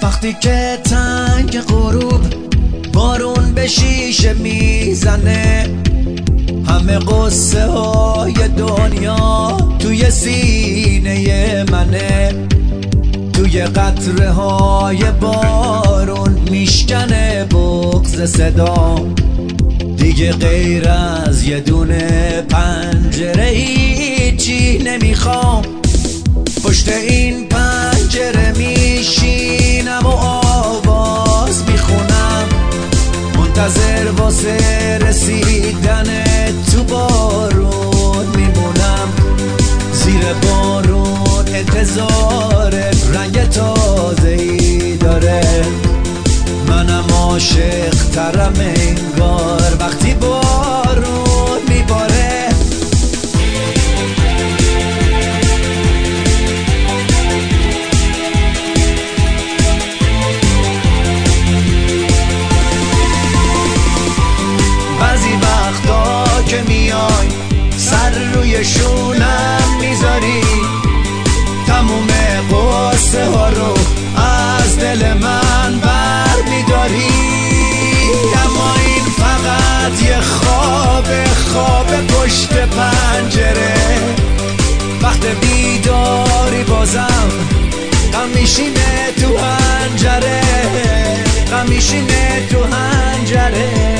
وقتی که تنگ غروب بارون به شیشه میزنه، همه قصه های دنیا توی سینه منه، توی قطره های بارون میشکنه بغض صدا. دیگه غیر از یه دونه پنجره هیچی نمیخوام. پشت این پنجره میشینم و آواز میخونم، منتظر واسه رسیدن تو بارون میمونم. زیر بارون انتظار رنگ تازه‌ای داره، منم عاشق ترم انگار وقتی بارون میباره. بعضی وقتا که میای سر روی شونم میذاری، تموم قصه ها رو از دل من بر میداری. اما این فقط یه خواب پشت پنجره، وقت بیداری بازم غم میشینه تو حنجره، غم میشینه تو حنجره.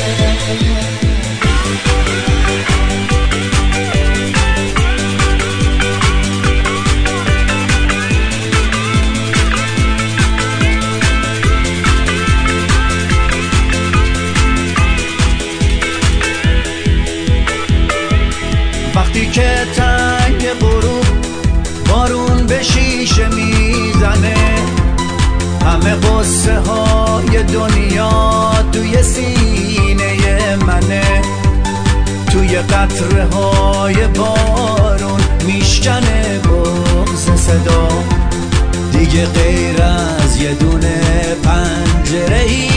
وقتی که تنگ غروب بارون به شیشه میزنه، همه قصه های دنیا توی سینه منه، توی قطره های بارون میشکنه بغض صدا. دیگه غیر از یه دونه پنجره